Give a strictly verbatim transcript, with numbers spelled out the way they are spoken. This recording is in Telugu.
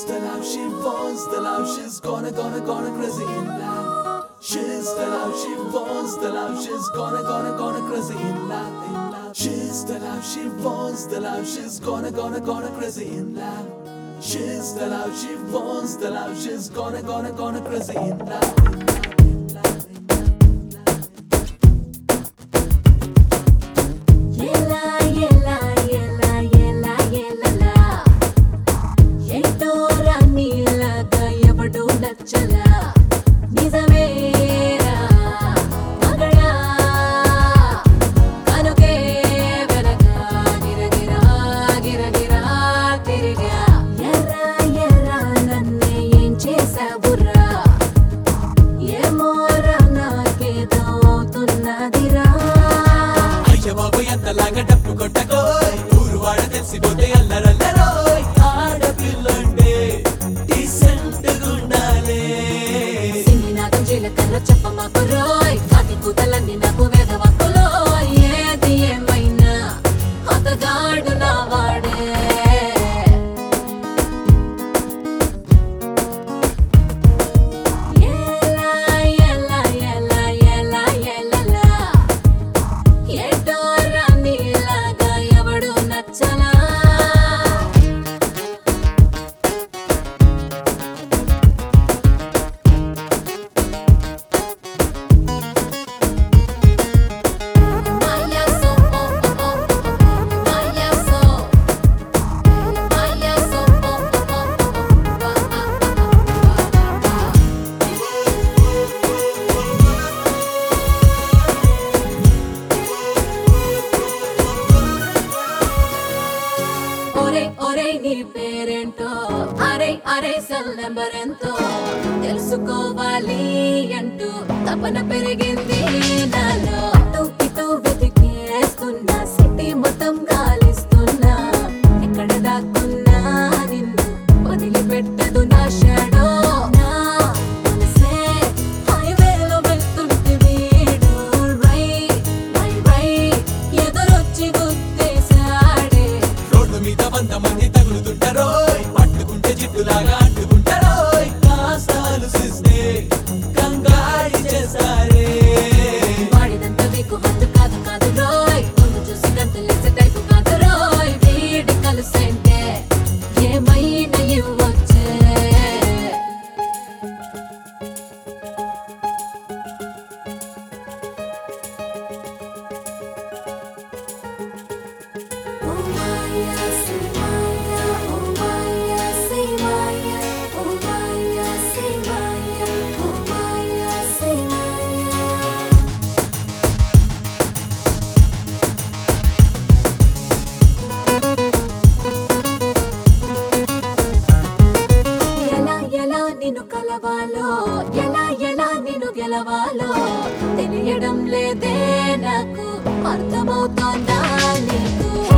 the love she wants, the love she's gonna, gonna, gonna crazy in love. She's the love she wants, the love she's gonna, gonna, gonna crazy in love, in love. She's the love she wants, the love she's gonna, gonna, gonna crazy in love. She's the love she wants, the love she's gonna, gonna, gonna crazy in love. డప్పు కొట్టకోయ్ ఊరు వాడ తెలిసిపోతే అల్లరల్లరోయ్ ఆడపిల్లంటే డీసెంట్ గుండాలే సింగి నాగం జీలకర్ర చెప్పమాకు రోయ్ కాకి కూతలన్నీ నాకు వేదవాక్కులోయ్ ఏది ఏమైనా అతగాడు నా వాడే నీ పేరేంటో అరే అరే సెల్ నెంబర్ ఎంతో తెలుసుకోవాలి అంటూ తపన పెరిగింది నాలో అటు ఇటు వెతికేస్తున్నా సిటీ మొత్తం గాలిస్తున్నా ఎక్కడ దాక్కున్నా నిన్ను వదిలిపెట్టదు నా షాడో నా మనసే హైవేలో వెళ్తుంటే వీడు రై రై రై ఎదురొచ్చి గుద్దేశాడే రోడ్డు మీద వంద మంది తగులుతుంటారోయ్ పట్టుకుంటే జిట్టులాగా అంటుకుంటారోయ్ కాస్త ఆలోచిస్తే కంగారి చేస్తారే వాడినంత వీకు హద్దు కాదు కాదు రోయ్ ముందు చూసి గంతులేసే టైపు కాదు రోయ్ వీడి కలిసేంటే ఏమైనా ఇవ్వచ్చే నిన్ను కలవాలో ఎలా ఎలా నిన్ను గెలవాలో తెలియడం లేదే నాకు అర్థమవుతోందా నీకు